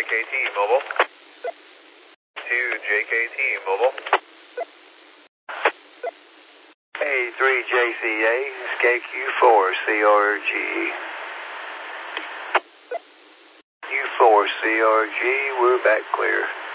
JKT Mobile. To JKT Mobile. A3JCA, KQ4CRG. Q4CRG, we're back clear.